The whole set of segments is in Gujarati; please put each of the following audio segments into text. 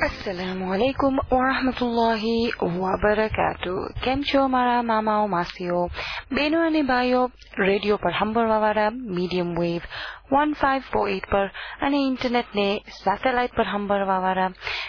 अस्सलामुअलैकुम वरहमतुल्लाहि वबरकातु। કેમ છો મારા મામાઓ માસીઓ બહેનો અને ભાઈઓ? રેડિયો પર સાંભળવાવાળા મીડિયમ વેવ 1548 પર અને ઇન્ટરનેટને સેટેલાઇટ પર સાંભળવાવાળા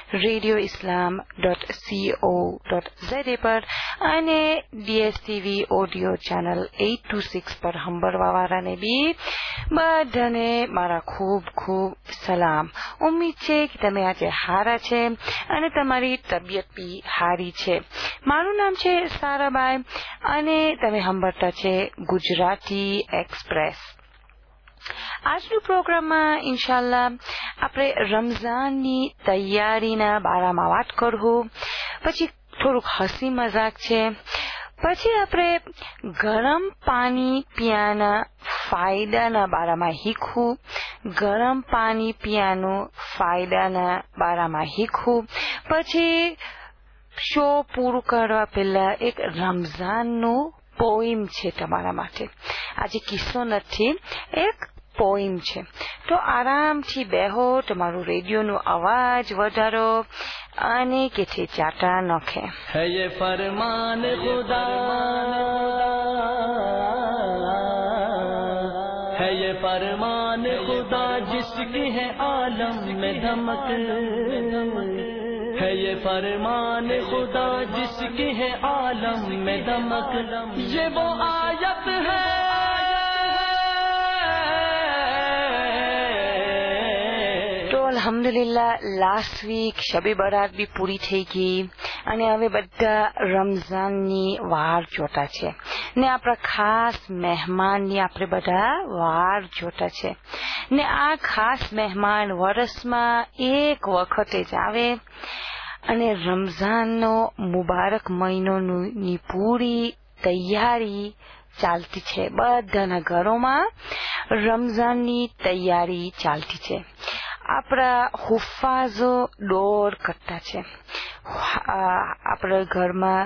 radioislam.co.za પર અને DSTV ઓડિયો ચેનલ 826 પર સાંભળવાવાળાને બી બધાને મારા ખૂબ ખૂબ સલામ. ઉમ્મીદ છે કે તમે આજે હારા છે અને તમારી તબિયત બી હારી છે. મારું નામ છે સારાબાઈ અને તમે સાંભળતા છે ગુજરાતી એક્સપ્રેસ. આજનું પ્રોગ્રામમાં ઇન્શાલ્લાહ આપણે રમઝાનની તૈયારીના બારામાં વાત કરવું, પછી થોડુંક હસી મજાક છે, પછી આપણે ગરમ પાણી પીવાના ફાયદાના બારામાં શીખવું, ગરમ પાણી પીવાનું ફાયદાના બારામાં શીખવું, પછી શો પૂરું કરવા પહેલા એક રમઝાનનું પોઈમ છે તમારા માટે. આજે કિસ્સો નથી, એક પોઈમ છે. તો આરામથી બેહો, તમારું રેડિયોનો અવાજ વધારો અને કે છે ચાટા નખે. હૈ યે ફરમાન ખુદા, है ये फरमान खुदा जिसकी है आलम में धमक, है ये फरमान खुदा जिसकी है आलम में धमक, ये वो आयत है અલ્હમ્દુલિલ્લાહ લાસ્ટ વીક શબે બરાત બી પૂરી થઈ ગઈ અને હવે બધા રમઝાનની વાર જોતા છે ને આપણા ખાસ મહેમાનની આપણે બધા વાર જોતા છે ને આ ખાસ મહેમાન વર્ષમાં એક વખતે જ આવે અને રમઝાનનો મુબારક મહિનોની પૂરી તૈયારી ચાલતી છે. બધાના ઘરોમાં રમઝાનની તૈયારી ચાલતી છે. આપણા હુફાઝો દોડ કરતા છે. આપણા ઘરમાં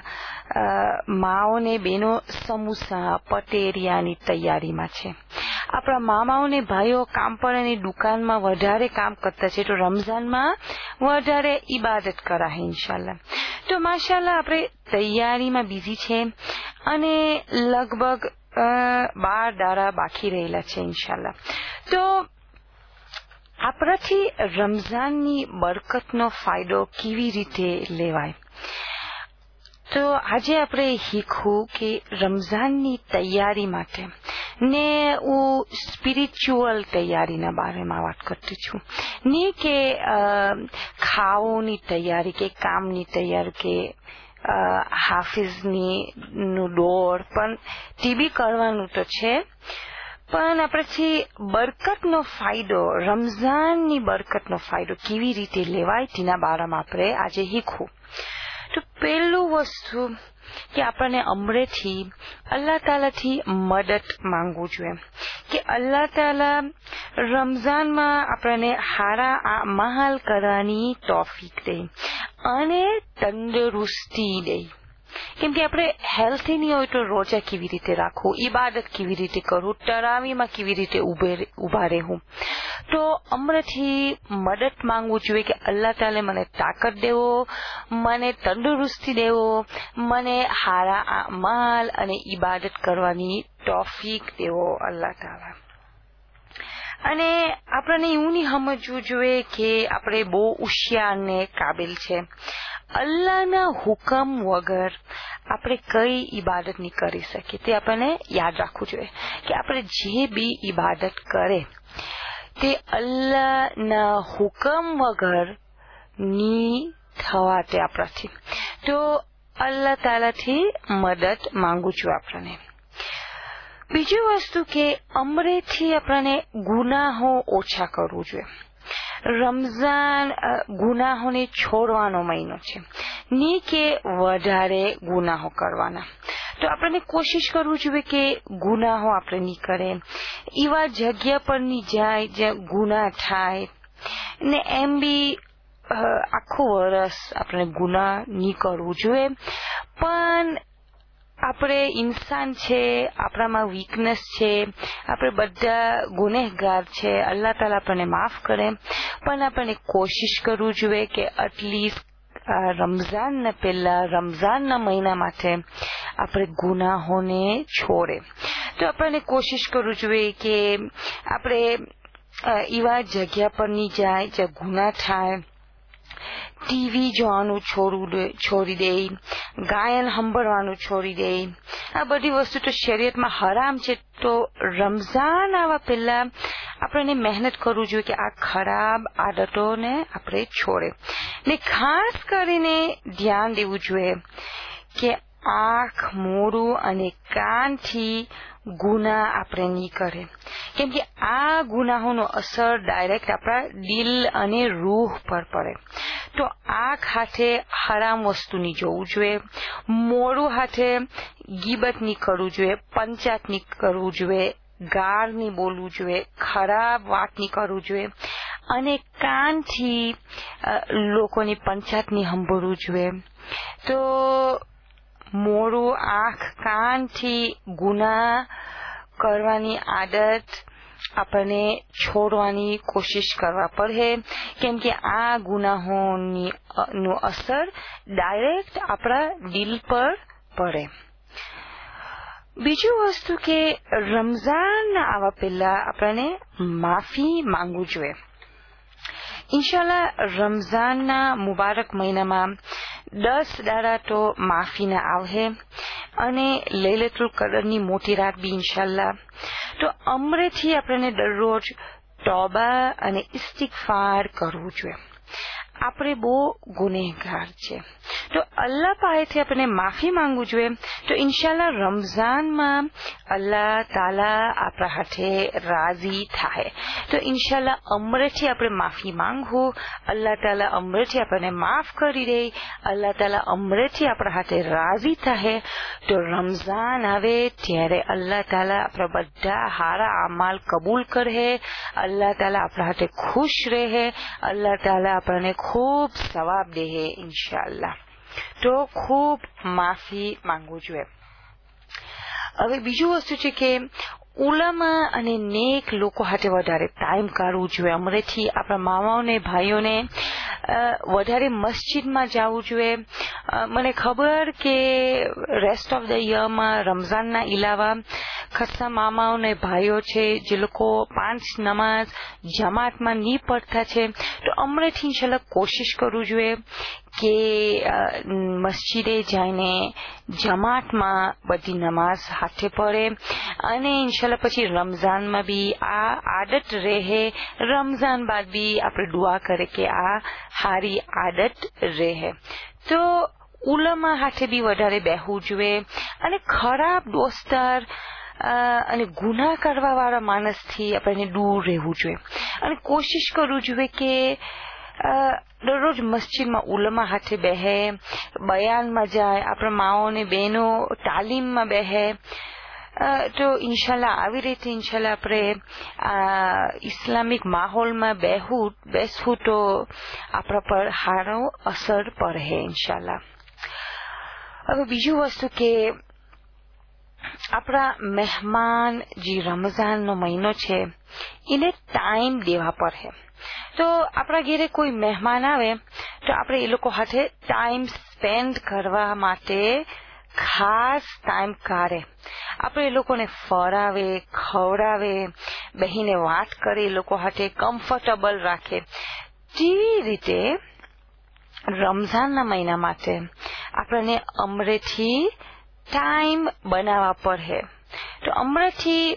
માઓ ને બહેનો સમોસા પટેરિયાની તૈયારીમાં છે. આપણા મામાઓ ને ભાઈઓ કામ પર અને દુકાનમાં વધારે કામ કરતા છે, તો રમઝાનમાં વધારે ઇબાદત કરાય ઇન્શાલ્લાહ. તો માશાલ્લાહ આપણે તૈયારીમાં બિઝી છે અને લગભગ 12 દાડા બાકી રહેલા છે ઇન્શાલ્લાહ. તો આપણાથી રમઝાનની બરકતનો ફાયદો કેવી રીતે લેવાય, તો આજે આપણે શીખવું કે રમઝાનની તૈયારી માટે ને હું સ્પિરિચ્યુઅલ તૈયારીના બારેમાં વાત કરતી છું, ને કે ખાવાની તૈયારી કે કામની તૈયારી કે હાફિઝની દોડ પણ ટીબી કરવાનું તો છે, પણ આપણેથી બરકતનો ફાયદો, રમઝાનની બરકતનો ફાયદો કેવી રીતે લેવાય તેના બારામાં આપણે આજે શીખવું. તો પહેલું વસ્તુ કે આપણને અમરેથી અલ્લાહ તાલાથી મદદ માંગવું જોઈએ કે અલ્લાહ તાલા રમઝાનમાં આપણને હારા અમાલ કરવાની તોફીક દે અને તંદુરસ્તી દે. કેમ કે આપણે હેલ્થી નહીં હોય તો રોજા કેવી રીતે રાખવું, ઇબાદત કેવી રીતે કરવું, તરાવીમાં કેવી રીતે ઉભા રહેવું. તો અમરેથી મદદ માંગવું જોઈએ કે અલ્લાહ તાલે મને તાકાત દેવો, મને તંદુરસ્તી દેવો, મને હારા અમાલ અને ઇબાદત કરવાની તોફીક દેવો અલ્લાહ તાલા. અને આપણને એવું નહીં સમજવું જોઈએ કે આપણે બહુ હોશિયાર ને કાબિલ છે. અલ્લાહના હુકમ વગર આપણે કઈ ઇબાદત નહીં કરી શકીએ. તે આપણને યાદ રાખવું જોઈએ કે આપણે જે બી ઇબાદત કરે તે અલ્લાહના હુકમ વગર ની થવા તે આપણાથી. તો અલ્લાહ તાલાથી મદદ માંગુ છું આપણને. બીજી વસ્તુ કે અમરેથી આપણને ગુનાહો ઓછા કરવું જોઈએ. રમઝાન ગુનાહોને છોડવાનો મહિનો છે, ની કે વધારે ગુનાહો કરવાના. તો આપણને કોશિશ કરવું જોઈએ કે ગુનાહો આપણે નહીં કરે, એવા જગ્યા પર નહીં જાય જ્યાં ગુનાહ થાય ને. એમ બી આખું વર્ષ આપણે ગુનાહ નહીં કરવું જોઈએ, પણ આપણે ઇન્સાન છે, આપણામાં વીકનેસ છે, આપણે બધા ગુનેહગાર છે. અલ્લાહ તાલા આપણને માફ કરે, પણ આપણને કોશિશ કરવું જોઈએ કે એટલીસ્ટ રમઝાનના પહેલા, રમઝાનના મહિના માટે આપણે ગુનાહોને છોડે. તો આપણને કોશિશ કરવું જોઈએ કે આપણે એવા જગ્યા પર નહીં જાય જ્યાં ગુના થાય, ટીવી જોવાનું છોડી દે, ગાયન સાંભળવાનું છોડી દે. આ બધી વસ્તુ તો શરીયતમાં હરામ છે. તો રમઝાન આવવા પહેલા આપણે મહેનત કરવું જોઈએ કે આ ખરાબ આદતોને આપણે છોડે. ને ખાસ કરીને ધ્યાન દેવું જોઈએ કે આંખ, મોઢું અને કાનથી ગુના આપણે નહીં કરે, કેમ કે આ ગુનાહોનો અસર ડાયરેક્ટ આપણા દિલ અને રૂહ પર પડે. તો આંખ હાથે હરામ વસ્તુ નહીં જોવું જોઈએ, મોઢું હાથે ગીબત નહીં કરવું જોઈએ, પંચાત નહીં કરવું જોઈએ, ગાળ નહીં બોલવું જોઈએ, ખરાબ વાત નહીં કરવું જોઈએ, અને કાનથી લોકોની પંચાત નહીં સાંભળવું જોઈએ. તો મોઢું, આંખ, કાનથી ગુના કરવાની આદત આપણને છોડવાની કોશિશ કરવા પડે, કેમ કે આ ગુનાહોની નું અસર ડાયરેક્ટ આપણા દિલ પર પડે. બીજું વસ્તુ કે રમઝાન આવવા પહેલા આપણને માફી માંગવું જોઈએ. ઇન્શાલ્લાહ રમઝાનના મુબારક મહિનામાં 10 દાડા તો માફીના આવશે, અને લૈલતુલ કદરની મોટી રાત બી ઇન્શાલ્લાહ. તો અમરેથી આપણને દરરોજ તોબા અને ઇસ્તિગફાર કરવું જોઈએ. આપણે બહુ ગુનેહગાર છે, તો અલ્લાહ પાસેથી આપણે માફી માંગવું જોઈએ. તો ઇન્શાલ્લાહ રમઝાનમાં અલ્લાહ તાલા આપણા હાથે રાજી થાય. તો ઇન્શાલ્લાહ અમરેથી આપણે માફી માંગવું, અલ્લાહ તાલા અમરેથી આપણને માફ કરી દે, અલ્લાહ તાલા અમરેથી આપણા હાથે રાજી થાય. તો રમઝાન આવે ત્યારે અલ્લાહ તાલા આપણા બધા સારા અમાલ કબૂલ કરે, અલ્લાહ તાલા આપણા હાથે ખુશ રહે, અલ્લાહ તાલા આપણને ખૂબ સવાબ દે ઇન્શાલ્લાહ. તો ખૂબ માફી માંગવું જોઈએ. હવે બીજું વસ્તુ છે કે ઉલમા અને નેક લોકો હાથે વધારે ટાઈમ કાઢવું જોઈએ. અમરેથી આપણા મામાઓને, ભાઈઓને વધારે મસ્જિદમાં જવું જોઈએ. મને ખબર કે રેસ્ટ ઓફ ધ યરમાં રમઝાનના ઇલાવા ખાસા મામાઓ ને ભાઈઓ છે જે લોકો 5 નમાઝ જમાતમાં નહીં પડતા છે. તો અમરેથી ઇન્શાલ્લાહ કોશિશ કરવું જોઈએ કે મસ્જિદે જઈને જમાતમાં બધી નમાઝ હાથે પડે, અને ઇન્શાલ્લાહ પછી રમઝાનમાં બી આ આદત રહે. રમઝાન બાદ બી આપણે દુઆ કરે કે આ સારી આદત રહે. તો ઉલમા હાથે બી વધારે બેહવું જોઈએ, અને ખરાબ દોસ્તાર અને ગુના કરવા વાળા માણસથી આપણને દૂર રહેવું જોઈએ, અને કોશિશ કરવું જોઈએ કે દરરોજ મસ્જિદમાં ઉલમા હાથે બેહે, બયાનમાં જાય, આપણા માઓ ને બહેનો તાલીમમાં બેહે. તો ઇન્શાલ્લાહ આવી રીતે ઇન્શાલ્લાહ આપણે ઇસ્લામિક માહોલમાં બેસવું તો આપણા પર સારો અસર પડે ઇન્શાલ્લાહ. હવે બીજું વસ્તુ કે આપણા મહેમાન જે રમઝાનનો મહિનો છે એને ટાઈમ દેવા પડે. તો આપણા ઘરે કોઈ મહેમાન આવે તો આપણે એ લોકો સાથે ટાઈમ સ્પેન્ડ કરવા માટે ખાસ ટાઈમ કાઢે. આપણે એ લોકોને ફરાવે, ખવડાવે, બહીને વાત કરે, એ લોકો સાથે કમ્ફર્ટેબલ રાખે. જેવી રીતે રમઝાનના મહિના માટે આપણને અમરેથી ટાઈમ બનાવવા પડે. તો અમરેથી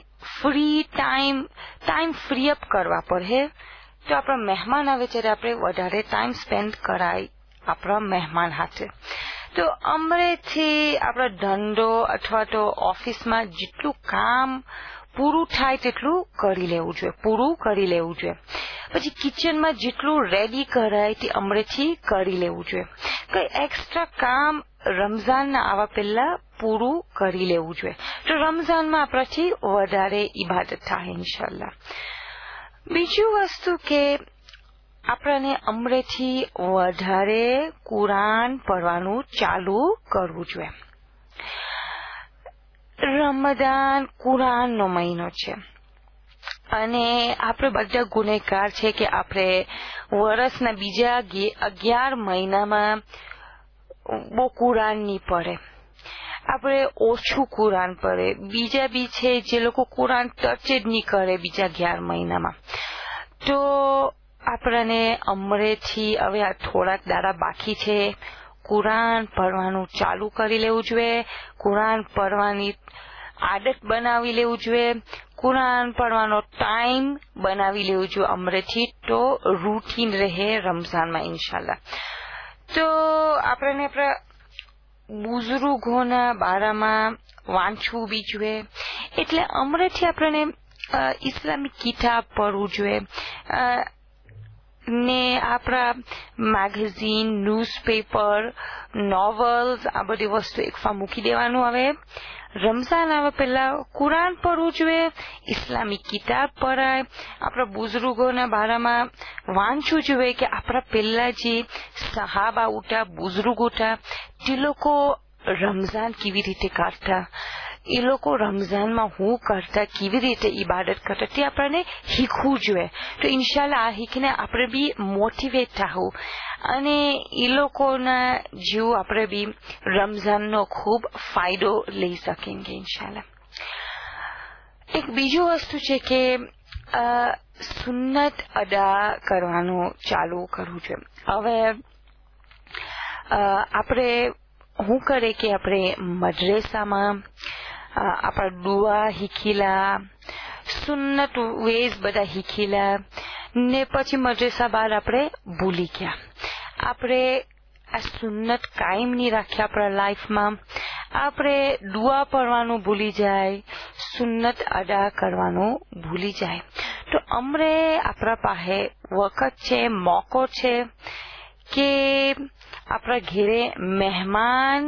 ટાઈમ ફ્રી અપ કરવા પડે. તો આપણા મહેમાન આવે ત્યારે આપણે વધારે ટાઈમ સ્પેન્ડ કરાય આપણા મહેમાન સાથે. તો અમરેથી આપણા ધંધો અથવા તો ઓફિસમાં જેટલું કામ પૂરું થાય તેટલું કરી લેવું જોઈએ. પછી કિચનમાં જેટલું રેડી કરાય તે અમરેથી કરી લેવું જોઈએ. કઈ એક્સ્ટ્રા કામ રમઝાનના આવવા પહેલા પૂરું કરી લેવું જોઈએ. તો રમઝાનમાં આપણાથી વધારે ઇબાદત થાય ઇન્શાલ્લાહ. બીજું વસ્તુ કે આપણને અમરેથી વધારે કુરાન પઢવાનું ચાલુ કરવું જોઈએ. રમદાન કુરાનનો મહિનો છે અને આપણે બધા ગુનેગાર છે કે આપણે વર્ષના બીજા 11 મહિનામાં બહુ કુરાન નહીં પડે, આપણે ઓછું કુરાન પડે. બીજા બી છે જે લોકો કુરાન ટચ જ નહીં કરે બીજા 11 મહિનામાં. તો આપણને અમરેથી હવે આ થોડાક દાડા બાકી છે, કુરાન પડવાનું ચાલુ કરી લેવું જોઈએ, કુરાન પડવાની આદત બનાવી લેવું જોઈએ, કુરાન પડવાનો ટાઈમ બનાવી લેવું જોઈએ અમરેથી, તો રૂટીન રહે રમઝાનમાં ઇન્શાલ્લાહ. તો આપણને આપણા બુઝુર્ગોના બારામાં વાંચવું બી જોઈએ, એટલે અમરેથી આપણને ઇસ્લામિક કિતાબ પડવું જોઈએ ને આપણા મેગેઝીન, ન્યૂઝપેપર, નોવેલ્સ આ બધી વસ્તુ એકફા મૂકી દેવાનું. હવે રમઝાન આવે પહેલા કુરાન પડવું જોઈએ, ઇસ્લામિક કિતાબ પઢાય, આપણા બુઝુર્ગોના બારામાં વાંચવું જોઈએ કે આપણા પહેલા જે સહાબા ઉઠા, બુઝુર્ગ ઉઠા, તે લોકો રમઝાન કેવી રીતે કાઢતા, એ લોકો રમઝાનમાં હું કરતા, કેવી રીતે ઇબાદત કરતા, તે આપણને શીખવું જોઈએ. તો ઇન્શાલ્લાહ આ શીખીને આપણે બી મોટિવેટ થવું અને એ લોકોના જેવું આપણે બી રમઝાનનો ખૂબ ફાયદો લઈ શકીએ ઇન્શાલ્લાહ. એક બીજું વસ્તુ છે કે સુન્નત અદા કરવાનું ચાલુ કરવું જોઈએ. હવે આપણે શું કરે કે આપણે મદ્રેસામાં આપણા દુઆ શીખીલા, સુન્નત વેઝ બધા શીખીલા ને પછી મદ્રેસા બાદ આપણે ભૂલી ગયા. આપણે આ સુન્નત કાયમ નહીં રાખ્યા આપણા લાઈફમાં. આપણે દુઆ પડવાનું ભૂલી જાય, સુન્નત અદા કરવાનું ભૂલી જાય. તો અમરે આપણા પાસે વખત છે, મોકો છે કે આપણા ઘેરે મહેમાન,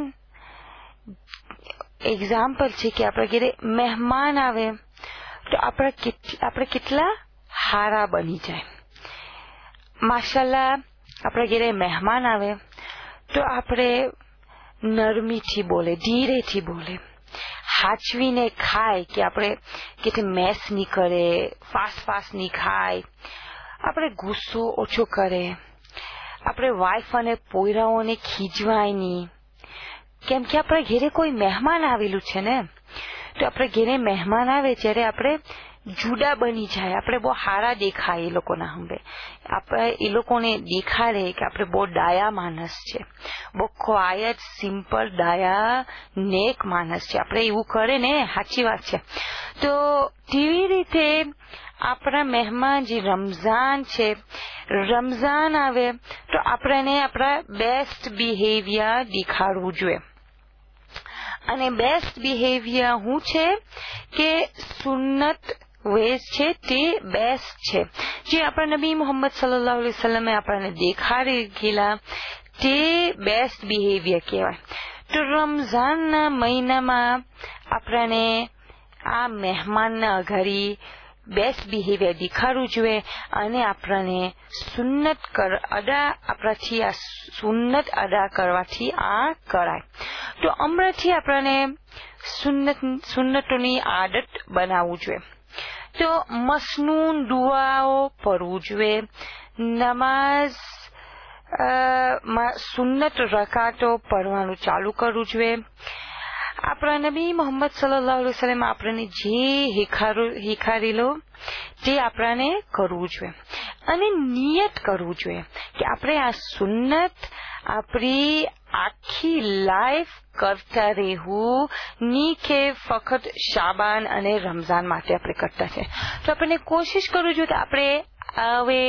એક્ઝામ્પલ છે કે આપણા ઘેરે મહેમાન આવે તો આપણે કેટલા હારા બની જાય. માશાલ્લાહ આપણા ઘેરે મહેમાન આવે તો આપણે નરમીથી બોલે, ધીરેથી બોલે, હાચવીને ખાય કે આપણે કે મેસ નહીં કરે, ફાસ્ટ નહીં ખાય, આપણે ગુસ્સો ઓછો કરે, આપણે વાઈફ અને પોયરાઓને ખીજવાય નહીં, કેમ કે આપણા ઘેરે કોઈ મહેમાન આવેલું છે ને. તો આપણે ઘેરે મહેમાન આવે જ્યારે આપણે જુદા બની જાય, આપણે બહુ હારા દેખાય એ લોકોના સામે, આપણે એ લોકોને દેખાડે કે આપણે બહુ ડાયા માણસ છે, બહુ ક્વાયટ, સિમ્પલ, ડાયા, નેક માણસ છે. આપણે એવું કરે ને, સાચી વાત છે. તો કેવી રીતે આપણા મહેમાન જે રમઝાન છે, રમઝાન આવે તો આપણને આપણા બેસ્ટ બિહેવિયર દેખાડવું જોઈએ. અને બેસ્ટ બિહેવિયર શું છે કે સુન્નત વેઝ છે તે બેસ્ટ છે, જે આપણા નબી મોહમ્મદ સલ્લલ્લાહુ અલૈહિ વસલ્લમે આપણને દેખાડી ગયેલા તે બેસ્ટ બિહેવિયર કહેવાય. તો રમઝાનના મહિનામાં આપણને આ મહેમાનના અઘાડી બેસ્ટ બિહેવિયર દેખાડવું જોઈએ અને આપણને આપણાથી આ સુન્નત અદા કરવાથી આ કરાય. તો હમણાંથી આપણને સુન્નતોની આદત બનાવવું જોઈએ. તો મસનૂન દુઆઓ પડવું જોઈએ, નમાઝ સુન્નત રકાતો પડવાનું ચાલુ કરવું જોઈએ. આપણા નબી મોહમ્મદ સલ્લલ્લાહુ અલૈહિ વસલ્લમ આપણને જે શીખાડેલો તે આપણને કરવું જોઈએ અને નિયત કરવું જોઈએ કે આપણે આ સુન્નત આપણી આખી લાઈફ કરતા રહેવું ની કે ફક્ત શાબાન અને રમઝાન માટે આપણે કરતા છે. તો આપણે કોશિશ કરવું જોઈએ કે આપણે હવે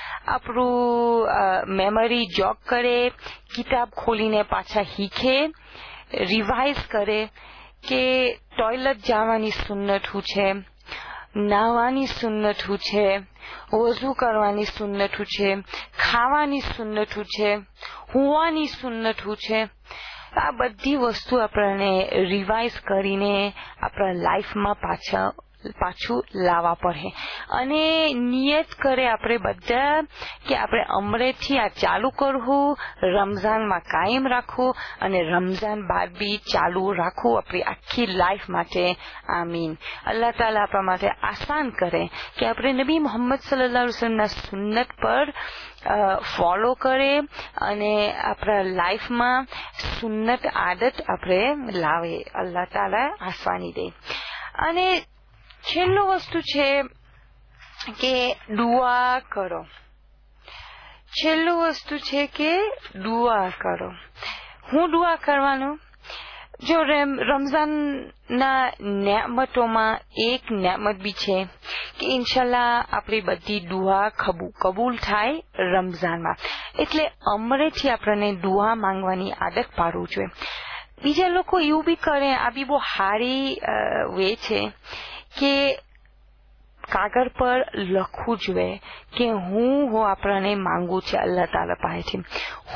આપણું મેમરી જોગ કરે, કિતાબ ખોલીને પાછા શીખે, રિવાઇઝ કરે કે ટોયલેટ જવાની સુન્નત શું છે, નાહવાની સુન્નત શું છે, વઝુ કરવાની સુન્નત શું છે, ખાવાની સુન્નત શું છે, હુવાની સુન્નત શું છે. આ બધી વસ્તુ આપણને રિવાઇઝ કરીને આપણા લાઈફમાં પાછા પાછું લાવવા પડે અને નિયત કરે આપણે બધા કે આપણે અમરેથી આ ચાલુ કરવું, રમઝાનમાં કાયમ રાખવું અને રમઝાન બાદ બી ચાલુ રાખવું આપણી આખી લાઈફ માટે. આમીન. અલ્લાહ તાલા આપણા માટે આસાન કરે કે આપણે નબી મોહમ્મદ સલ્લલ્લાહુ અલૈહિ વસલ્લમના સુન્નત પર ફોલો કરે અને આપણા લાઈફમાં સુન્નત આદત આપણે લાવે. અલ્લાહ તાલા આસવાની દે. અને છેલ્લું વસ્તુ છે કે દુઆ કરો. છેલ્લું વસ્તુ છે કે દુઆ કરો. હું દુઆ કરવાનું? જો રમઝાનના નેમતોમાં એક નેમત બી છે કે ઇન્શાલ્લાહ આપણી બધી દુઆ કબૂલ થાય રમઝાનમાં. એટલે અમરેથી આપણને દુઆ માંગવાની આદત પાડવું જોઈએ. બીજા લોકો એવું બી કરે, આ બી બહુ સારી વે છે કે કાગળ પર લખવું જોઈએ કે હું આપણને માંગુ છે અલ્લાહ તાલા પાસેથી,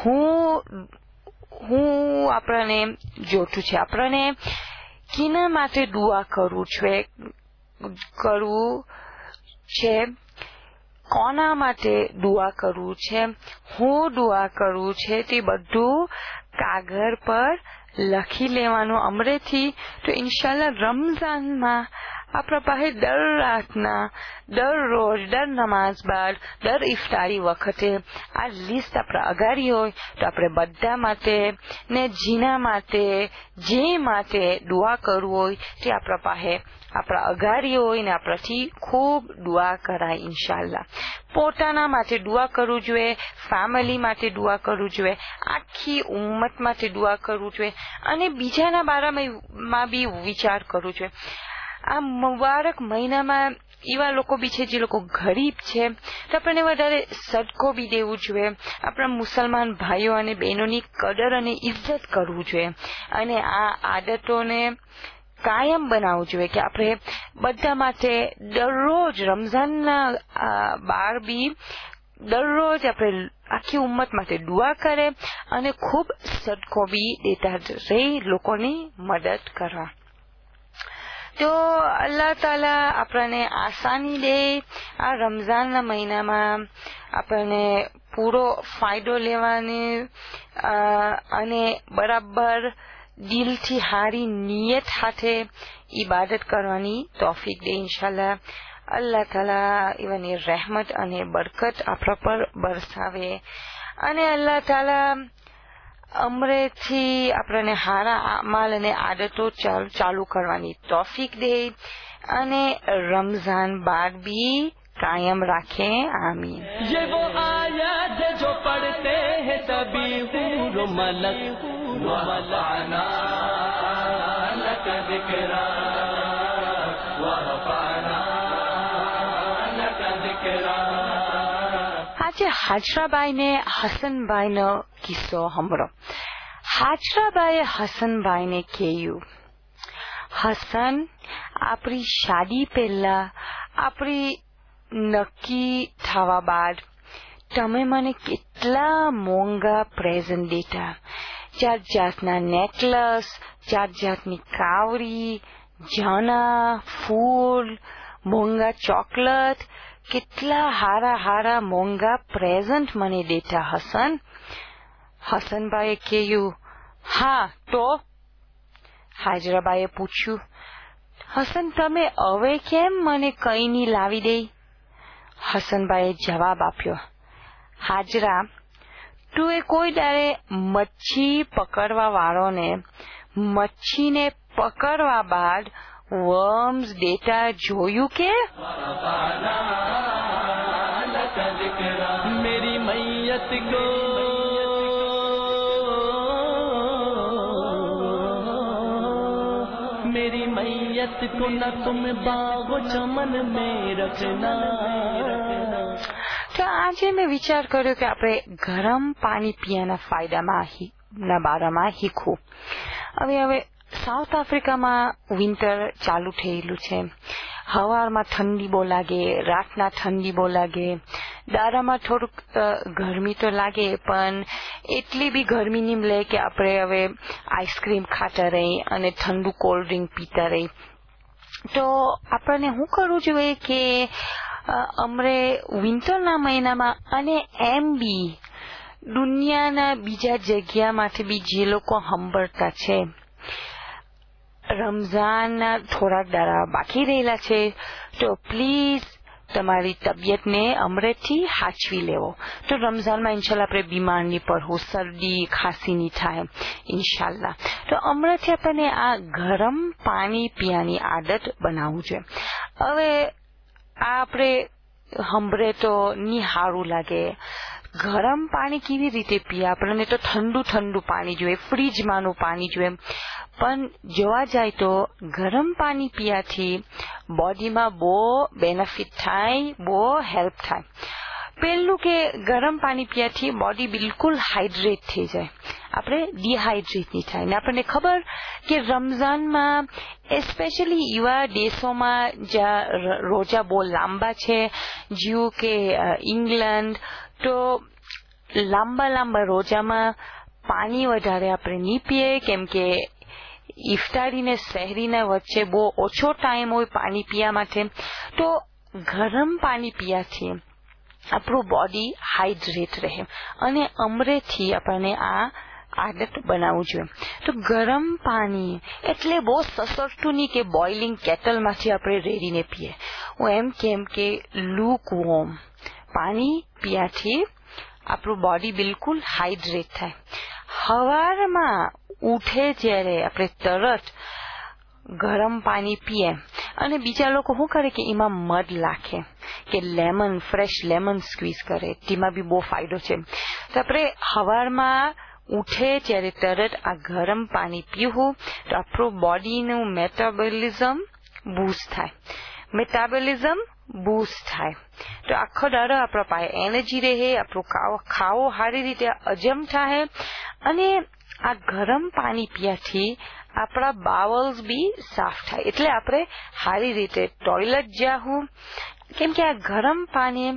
હું આપણને જોતું છે, આપણને કિના માટે દુઆ કરવું છે, કોના માટે દુઆ કરવું છે, હું દુઆ કરવું છે, તે બધું કાગળ પર લખી લેવાનું અમરેથી. તો ઇન્શાલ્લાહ રમઝાનમાં આપણા પાસે દર રાતના, દરરોજ, દર નમાઝ બાદ, દર ઇફતારી વખતે આ લિસ્ટ આપણે અગાડી હોય તો આપણે બધા માટે ને જીના માટે, જે માટે દુઆ કરવું હોય તે આપણા પાસે આપણા અગાડી હોય ને આપણાથી ખૂબ દુઆ કરાય ઇન્શાલ્લાહ. પોતાના માટે દુઆ કરવું જોઈએ, ફેમિલી માટે દુઆ કરવું જોઈએ, આખી ઉમ્મત માટે દુઆ કરવું જોઈએ અને બીજાના બારામાં બી વિચાર કરવું જોઈએ. આ મુબારક મહિનામાં એવા લોકો બી છે જે લોકો ગરીબ છે તો આપણને વધારે સદકો બી દેવું જોઈએ. આપણા મુસલમાન ભાઈઓ અને બહેનોની કદર અને ઇજ્જત કરવું જોઈએ અને આ આદતોને કાયમ બનાવવું જોઈએ કે આપણે બધા માટે દરરોજ રમઝાનના બાર બી દરરોજ આપણે આખી ઉમ્મત માટે દુઆ કરે અને ખૂબ સદકો બી દેતા રહી, લોકોની મદદ કરવા. તો અલ્લાહ તાલા આપણને આસાની દે. આ રમઝાનના મહિનામાં આપણને પૂરો ફાયદો લેવાની અને બરાબર દિલથી હારી નિયત સાથે ઇબાદત કરવાની તૌફીક દે ઇન્શાલ્લાહ. અલ્લાહ તાલા એવાની રહેમત અને બરકત આપણા પર બરસાવે અને અલ્લાહ તાલા અમરેથી આપણને હારા અમાલ અને આદતો ચાલુ કરવાની તૌફીક દે અને રમઝાન બાદ બી कायम रखे. आमीन. ये वो आयत जो पढ़ते हैं सभी हूर मलक वरफ़अना लक ज़िक्रा वरफ़अना लक ज़िक्रा. આજે હાજરાબાઈ ને હસનભાઈ નો કિસ્સો સાંભળો. હાજરાબાઈએ હસનભાઈને કહ્યું, હસન, આપણી શાદી પહેલા, આપણી નક્કી થવા બાદ તમે મને કેટલા મોંઘા પ્રેઝન્ટ દેતા. જાત જાતના નેકલેસ, જાત જાતની કાવરી, જાના, ફૂલ, મોંઘા ચોકલેટ, કેટલા હારા હારા મોંઘા પ્રેઝન્ટ મને દેતા હસન. હસનભાઈએ કહ્યું, હા તો? હાજરાબાઈએ પૂછ્યું, હસન, તમે હવે કેમ મને કઈ નહીં લાવી દે? હસનભાઈએ જવાબ આપ્યો, હાજરા, તું એ કોઈ દાડે મચ્છી પકડવા વાળોને મચ્છીને પકડવા બાદ વર્મ્સ દેતા જોયું કે? मेरी मैयत को मेरी मैयत को न तुम बागो चमन में रखना. તો આજે મેં વિચાર કર્યો કે આપણે ગરમ પાણી પીવાના ફાયદામાં બારામાં શીખવું. હવે સાઉથ આફ્રિકામાં વિન્ટર ચાલુ થયેલું છે. સવારમાં ઠંડી બહુ લાગે, રાતના ઠંડી બહુ લાગે, દારામાં થોડુંક ગરમી તો લાગે પણ એટલી બી ગરમી નહીં લે કે આપણે હવે આઈસ્ક્રીમ ખાતા રહી અને ઠંડુ કોલ્ડ ડ્રિંક પીતા રહી. તો આપણને શું કરવું જોઈએ કે અમરે વિન્ટરના મહિનામાં અને એમ બી દુનિયાના બીજા જગ્યામાંથી બી જે લોકો સાંભળતા છે, રમઝાનના થોડાક દાડા બાકી રહેલા છે, તો પ્લીઝ તમારી તબિયતને અમરેથી હાચવી લેવો. તો રમઝાનમાં ઇન્શાલ્લાહ આપણે બીમાર નહીં પડવું, શરદી ખાંસી નહીં થાય ઇન્શાલ્લાહ. તો અમરેથી આપણને આ ગરમ પાણી પીવાની આદત બનાવવું જોઈએ. હવે આ આપણે સાંભળે તો નહીં સારું લાગે. ગરમ પાણી કેવી રીતે પીએ? આપણને તો ઠંડુ પાણી જોઈએ, ફ્રીજમાંનું પાણી જોઈએ. પણ જોવા જાય તો ગરમ પાણી પીવાથી બોડીમાં બહુ બેનિફિટ થાય, બહુ હેલ્પ થાય. પહેલું કે ગરમ પાણી પીવાથી બોડી બિલકુલ હાઇડ્રેટ થઈ જાય, આપણે ડિહાઇડ્રેટ નહીં થાય. ને આપણને ખબર કે રમઝાનમાં એસ્પેશિયલી એવા દેશોમાં જ્યાં રોજા બહુ લાંબા છે, જેવું કે ઇંગ્લેન્ડ, તો લાંબા રોજામાં પાણી વધારે આપણે નહીં પીએ, કેમ કે ઇફતારી ને સહેરીના વચ્ચે બહુ ઓછો ટાઈમ હોય પાણી પીવા માટે. તો ગરમ પાણી પીવાથી આપણું બોડી હાઇડ્રેટ રહે અને અમરેથી આપણને આ આદત બનાવવું જોઈએ. તો ગરમ પાણી એટલે બહુ સસરતું નહીં કે બોઇલિંગ કેટલમાંથી આપણે રેડીને પીએ. હું એમ કેમ કે લુક વોર્મ પાણી પીવાથી આપણું બોડી બિલકુલ હાઇડ્રેટ થાય. સવારમાં ઉઠે જ્યારે આપણે તરત ગરમ પાણી પીએ, અને બીજા લોકો શું કરે કે એમાં મધ નાખે કે લેમન, ફ્રેશ લેમન સ્ક્વીઝ કરે, તેમાં બી બહુ ફાયદો છે. તો આપણે સવારમાં ઉઠે ત્યારે તરત આ ગરમ પાણી પીવું તો આપણું બોડીનું મેટાબોલિઝમ બૂસ્ટ થાય. તો આખો દાડો આપણા પાસે એનર્જી રહે, આપણું ખાવો સારી રીતે હજમ થાય. અને આ ગરમ પાણી પીવાથી આપણા બાવલ્સ બી સાફ થાય, એટલે આપણે સારી રીતે ટોયલેટ જાવું. કેમ કે આ ગરમ પાણી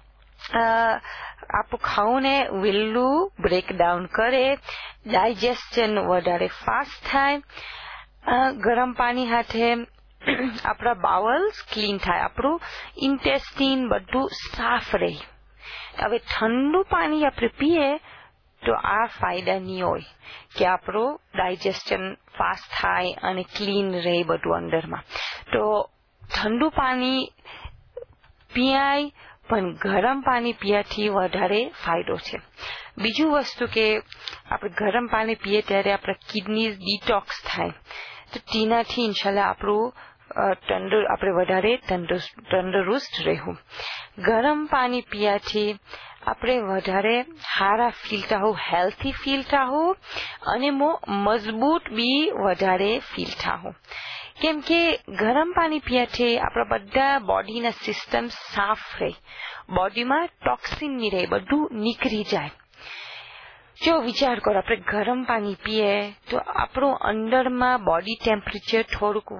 આપણું ખાવુંને વહેલું બ્રેકડાઉન કરે, ડાયજેસ્શન વધારે ફાસ્ટ થાય. ગરમ પાણી સાથે આપણા બાવલ્સ ક્લીન થાય, આપણું ઇન્ટેસ્ટિન બધું સાફ રહે. હવે ઠંડુ પાણી આપણે પીએ તો આ ફાયદા નહીં હોય કે આપણું ડાયજેસ્શન ફાસ્ટ થાય અને ક્લીન રહે બધું અંદરમાં. તો ઠંડુ પાણી પીવાય, પણ ગરમ પાણી પીવાથી વધારે ફાયદો છે. બીજું વસ્તુ કે આપણે ગરમ પાણી પીએ ત્યારે આપણા કિડની ડિટોક્સ થાય, તો તેનાથી ઇન્શાલ્લાહ આપણું આપણે વધારે તંદુરસ્ત રહેવું. ગરમ પાણી પીવાથી આપણે વધારે સારા ફીલ થાવું, હેલ્થી ફીલ થાવું, અને મજબૂત બી વધારે ફીલ થાવું. કેમ કે ગરમ પાણી પીવાથી આપણા બધા બોડીના સિસ્ટમ સાફ રહે, બોડીમાં ટોક્સિન નહીં રહે, બધું નીકળી જાય. જો વિચાર કરો, આપણે ગરમ પાણી પીએ તો આપણું અંદરમાં બોડી ટેમ્પરેચર થોડુંક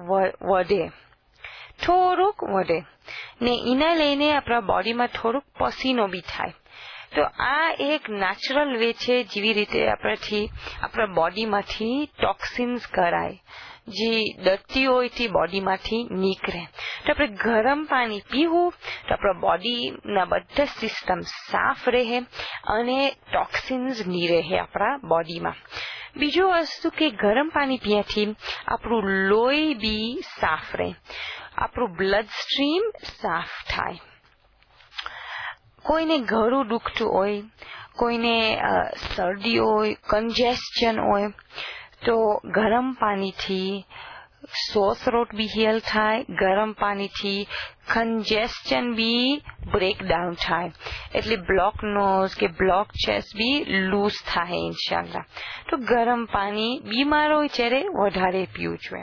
વધે ને એના લઈને આપણા બોડીમાં થોડુંક પસીનો બી થાય. તો આ એક નેચરલ વે છે જેવી રીતે આપણા બોડીમાંથી ટોક્સિન્સ કરાય, જે ડર્ટી હોય તે બોડીમાંથી નીકળે. તો આપણે ગરમ પાણી પીવું તો આપણા બોડીના બધા સિસ્ટમ સાફ રહે અને ટોક્સિન્સ નહીં રહે આપણા બોડીમાં. બીજું વસ્તુ કે ગરમ પાણી પીવાથી આપણું લોહી બી સાફ રહે, આપણું બ્લડ સ્ટ્રીમ સાફ થાય. કોઈને ગળું દુખતું હોય, કોઈને શરદી હોય, કન્જેસ્શન હોય, તો ગરમ પાણીથી શ્વાસ રોગ બી હેલ થાય, ગરમ પાણીથી કન્જેસ્શન બી બ્રેકડાઉન થાય, એટલે બ્લોક નોઝ કે બ્લોક ચેસ્ટ બી લૂઝ થાય ઇન્શાલ્લાહ. તો ગરમ પાણી બીમાર હોય ત્યારે વધારે પીવું જોઈએ.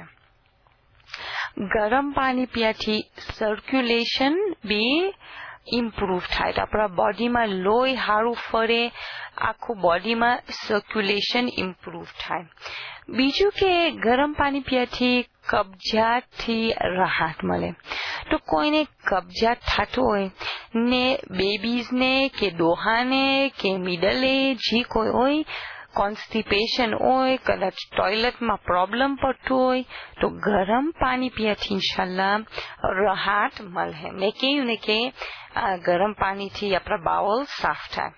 ગરમ પાણી પીવાથી સર્ક્યુલેશન બી ઇમ્પ્રુવ થાય, તો આપણા બોડીમાં લોહી સારું ફરે, આખું બોડીમાં સર્ક્યુલેશન ઇમ્પ્રુવ થાય. બીજું કે ગરમ પાણી પીવાથી કબજિયાતથી રાહત મળે. તો કોઈને કબજિયાત થતું હોય ને બેબીઝને કે ડોહાને કે મિડલ એજ જે કોઈ હોય, કોન્સ્ટિપેશન હોય, કદાચ ટોયલેટમાં પ્રોબ્લેમ પડતું હોય તો ગરમ પાણી પીવાથી ઇન્શાલ્લાહ રાહત મળે. મેં કહ્યું ને કે ગરમ પાણીથી આપણા બાઉલ સાફ થાય.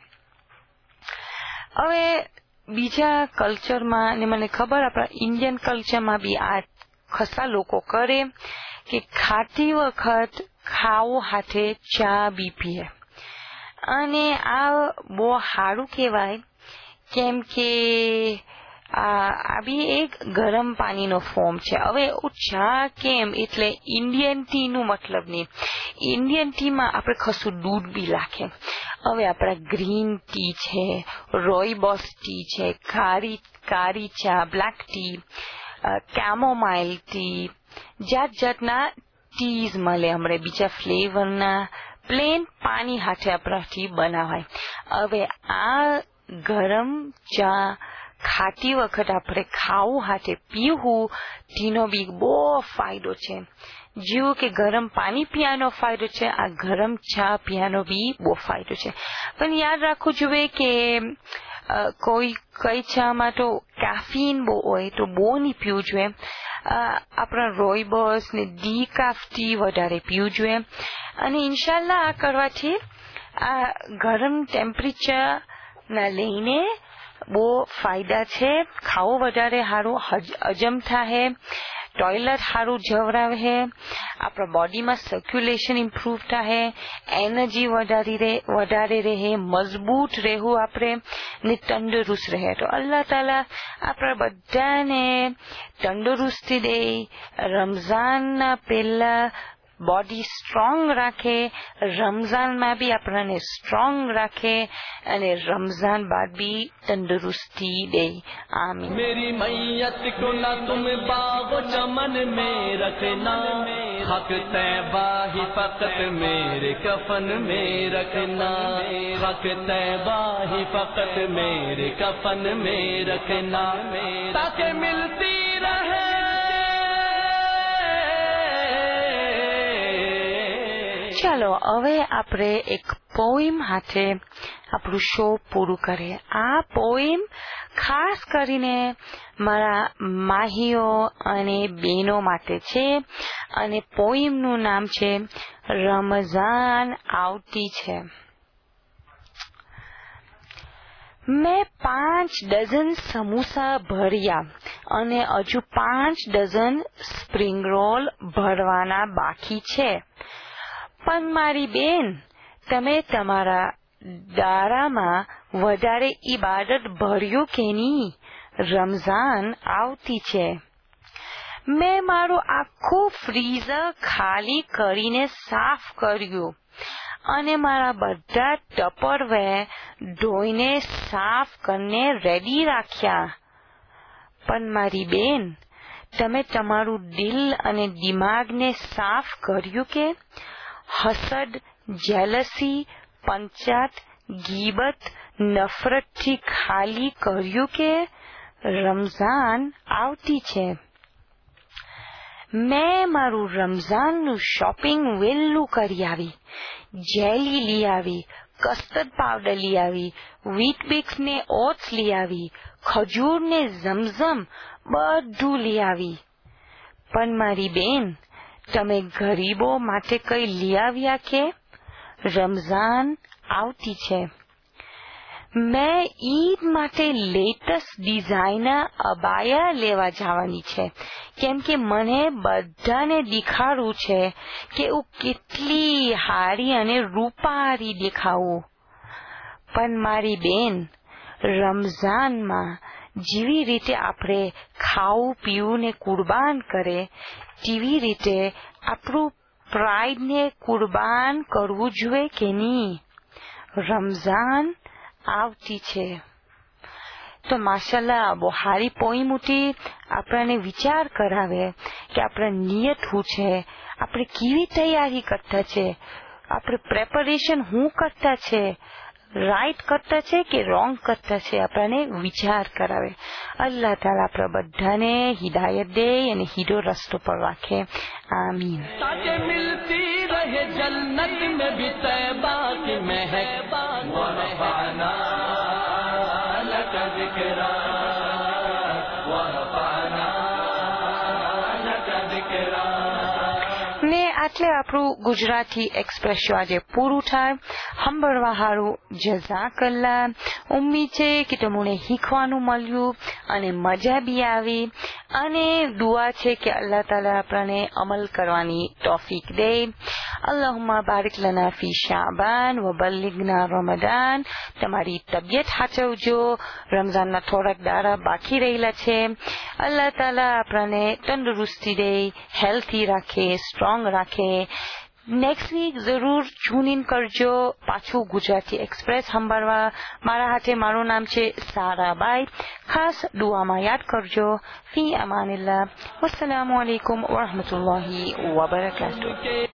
હવે બીજા કલ્ચરમાં, અને મને ખબર આપણા ઇન્ડિયન કલ્ચરમાં બી આ ખસા લોકો કરે કે ખાતી વખત ખાવું હાથે ચા બી પીએ, અને આ બહુ સારું કહેવાય, કેમ કે આ બી એક ગરમ પાણીનો ફોર્મ છે. હવે ચા કેમ, એટલે ઇન્ડિયન ટી નું મતલબ નહીં. ઇન્ડિયન ટીમાં આપણે કશું દૂધ બી નાખે. હવે આપણા ગ્રીન ટી છે, રોઈબોસ ટી છે, કારી ચા, બ્લેક ટી, કેમોમાઇલ ટી, જાત જાતના ટીઝ મળે હમણાં, બીજા ફ્લેવરના. પ્લેન પાણી હાથે આપણાથી બનાવાય. હવે આ ગરમ ચા ખાતી વખત આપણે ખાવું હાથે પીવું, તેનો બી બહુ ફાયદો છે. જેવું કે ગરમ પાણી પીવાનો ફાયદો છે, આ ગરમ ચા પીવાનો બી બહુ ફાયદો છે. પણ યાદ રાખવું જોઈએ કે કઈ ચામાં તો કેફીન બહુ હોય તો બહુ નહીં પીવું જોઈએ. આપણા રોઈબોસ ને ડીકાફ ટી વધારે પીવું જોઈએ. અને ઇન્શાલ્લાહ આ કરવાથી આ ગરમ ટેમ્પરેચર ના લઈને બહુ ફાયદા છે. ખાવું વધારે સારું હજમ થાય, ટોયલેટ સારું જવરાવે, આપણા બોડીમાં સર્ક્યુલેશન ઇમ્પ્રુવ થાય, એનર્જી વધારે રહે, મજબૂત રહેવું આપણે ને તંદુરસ્ત રહે. તો અલ્લાહ તાલા આપણા બધાને તંદુરસ્તી દે, રમઝાનના પહેલા બોડી સ્ટ્રોંગ રાખે, રમઝાનમાં બી આપણને સ્ટ્રોંગ રાખે, અને રમઝાન બાદ બી તંદુરસ્તી દે. આમીન. मेरी मैयत को ना तुम बाग चमन में रखना, हक तैबा ही फकत मेरे कफन में रखना, हक तैबा ही फकत मेरे कफन में रखना, ताकि मिलती रहे ચાલો હવે આપણે એક પોઈમ હાથે આપણું શો પૂરું કરીએ. આ પોઈમ ખાસ કરીને મારા માહીઓ અને બહેનો માટે છે, અને પોઈમનું નામ છે રમઝાન આવતી છે. મેં 5 ડઝન સમોસા ભર્યા અને હજુ 5 ડઝન સ્પ્રિંગ રોલ ભરવાના બાકી છે. પણ મારી બેન, તમે તમારા દારામાં વધારે ઈબાદત ભર્યું કે નહીં? રમઝાન આવતી છે. મેં મારું આખું ફ્રીઝર ખાલી કરીને સાફ કર્યું અને મારા બધા ટપરવેર ધોઈને સાફ કરીને રેડી રાખ્યા. પણ મારી બેન, તમે તમારું દિલ અને દિમાગને સાફ કર્યું કે? હસદ, જેલસી, પંચાત, ગીબત, નફરતથી ખાલી કર્યું કે? રમઝાન આવતી છે. મેં મારું રમઝાનનું શોપિંગ વહેલું કરી આવી. જેલી લઈ આવી, કસ્ટર્ડ પાવડર લઈ આવી, વીટ બિક્સ ને ઓટ્સ લઈ આવી, ખજૂર ને ઝમઝમ બધું લઈ આવી. પણ મારી બેન, તમે ગરીબો માટે કઈ લઈ આવ્યા કે? રમઝાન આવતી છે. મેં ઈદ માટે લેટેસ્ટ ડિઝાઇનર અબાયા લેવા જવાની છે, કેમ કે મને બધાને દેખાડવું છે કે હું કેટલી હારી અને રૂપારી દેખાવું. પણ મારી બેન, રમઝાનમાં જેવી રીતે આપણે ખાવું પીવું ને કુરબાન કરે, તેવી રીતે આપણું પ્રાઇડને કુરબાન કરવું જોઈએ કે નહીં? રમઝાન આવતી છે. તો માશાલ્લાહ બહુ સારી પોઈમ ઉઠી, આપણને વિચાર કરાવે કે આપણા નિયત શું છે, આપણે કેવી તૈયારી કરતા છે, આપણે પ્રેપરેશન શું કરતા છે, રાઈટ કરતા છે કે રોંગ કરતા છે, આપણને વિચાર કરાવે. અલ્લાહ તાલા આપણા બધાને હિદાયત દે અને હીરો રસ્તો પર રાખે. આમીન. ताकि मिलती रहे जन्नत में भी तैबा की महक, ذكرا ورفعنا لك ذكرا. ને આટલે આપણું ગુજરાતી એક્સપ્રેસ શો આજે પૂરું થાય. સાંભળવા હારું જઝાકલ્લા. ઉમ્મીદ છે કે તમને શીખવાનું મળ્યું અને મજા બી આવી અને દુઆ છે કે અલ્લાહ તાલા આપણને અમલ કરવાની તૌફીક દે. અલ્લાહુમ્મા બારિક લના ફી શાબાન વ બલ્લિગના રમદાન. તમારી તબિયત સાચવજો, રમઝાનના થોડાક દાડા બાકી રહેલા છે. અલ્લાહ તાલા આપણને તંદુરસ્તી દે, હેલ્થી રાખે, સ્ટ્રોંગ રાખે. નેક્સ્ટ વીક જરૂર ટ્યુન ઇન કરજો પાછું ગુજરાતી એક્સપ્રેસ સાંભળવા. મારા હાથે મારું નામ છે સારાબાઈ. ખાસ દુઆમાં યાદ કરજો. ફી અમાનિલ્લાહ. વસ્સલામુ અલૈકુમ વરહમતુલ્લાહિ વબરકાતુહ.